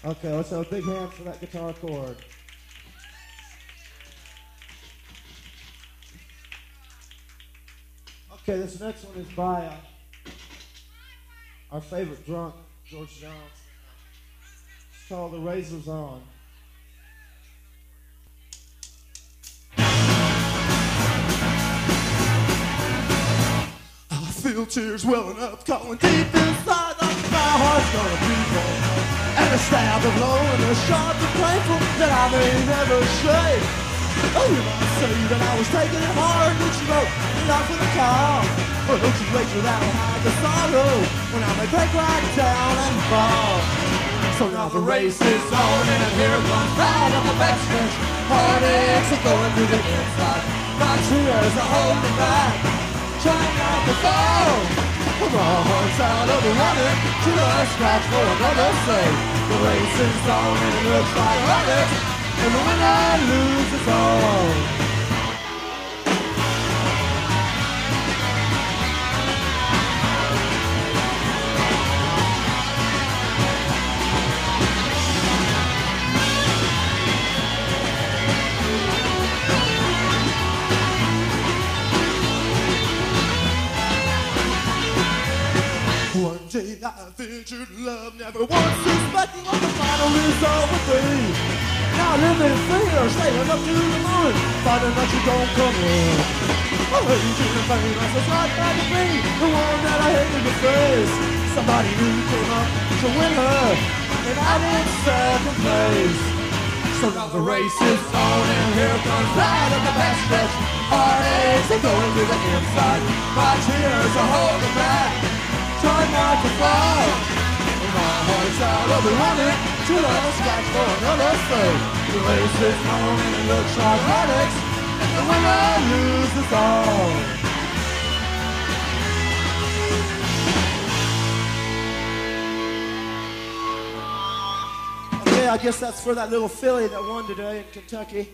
Okay, let's have a big hand for that guitar chord. Okay, this next one is by our favorite drunk, George Jones. It's called The Razor's On. I feel tears welling up, calling deep inside of my heart's gonna be born. And a stab of low and a sharp and painful that I may never shake. Oh, you might say that I was taking it hard, but you wrote me off with a call. Well, don't you wait till that'll hide the sorrow when I may break right down and fall. So now the race is on and here comes right on the backstretch. Heartaches are going through the inside. My tears are holding me back, trying not to fall. My heart's out of the running to the scratch for another save. The race is on and it looks like heartaches, and the winner loses all. One day I ventured love, never once suspecting what the final result would be. Now I live in fear, sailing up to the moon, finding that you don't come in. I hate you in vain, I was like that to be the one that I hated to face. Somebody new came up to win her, and I did second place. So now the race is on, and here comes right at the backstretch. Heartaches are going through the inside, my tears are holding back, try not to fall. My heart's out of the running to the scratch for another save. The race is on and it looks like heartaches, and the winner loses all. Okay, I guess that's for that little filly that won today in Kentucky.